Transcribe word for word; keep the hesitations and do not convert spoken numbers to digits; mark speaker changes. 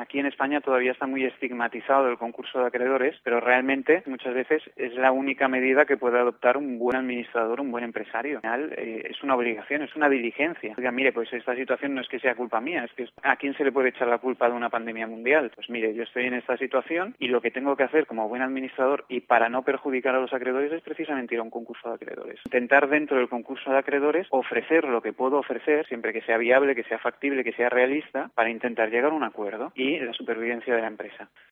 Speaker 1: aquí en España todavía está muy estigmatizado el concurso de acreedores, pero realmente muchas veces es la única medida que puede adoptar un buen administrador, un buen empresario. Al final eh, es una obligación, es una diligencia. Diga, mire, pues esta situación no es que sea culpa mía, es que ¿a quién se le puede echar la culpa de una pandemia mundial? Pues mire, yo estoy en esta situación y lo que tengo que hacer como buen administrador y para no perjudicar a los acreedores es precisamente ir a un concurso de acreedores. Intentar dentro del concurso de acreedores ofrecer lo que puedo ofrecer, siempre que sea viable, que sea factible, que sea realista, para intentar llegar a un acuerdo y la supervivencia de la empresa.